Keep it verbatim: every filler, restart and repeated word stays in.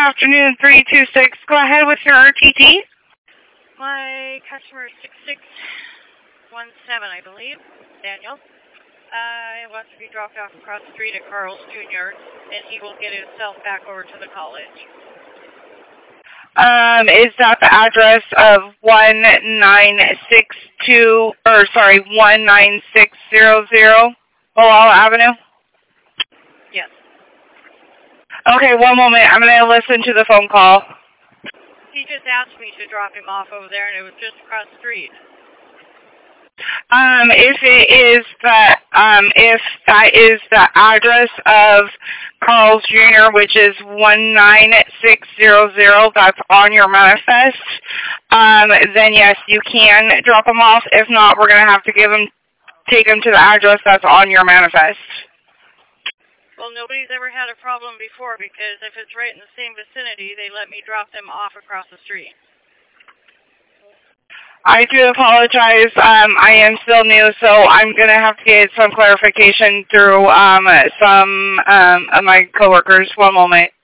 afternoon, three two six. Go ahead with your R T T. My customer is six six one seven, I believe, Daniel. Uh, wants to be dropped off across the street at Carl's Junior, and he will get himself back over to the college. Um, is that the address of one nine six two, or sorry, one nine six zero zero, Oala Avenue? Yes. Okay, one moment. I'm going to listen to the phone call. He just asked me to drop him off over there, and it was just across the street. Um, if it is the, um, if that is the address of Carl's Junior, which is one nine six zero zero, that's on your manifest, um, then yes, you can drop them off. If not, we're going to have to give them, take them to the address that's on your manifest. Well, nobody's ever had a problem before, because if it's right in the same vicinity, they let me drop them off across the street. I do apologize. Um, I am still new, so I'm going to have to get some clarification through um, some um, of my coworkers. One moment.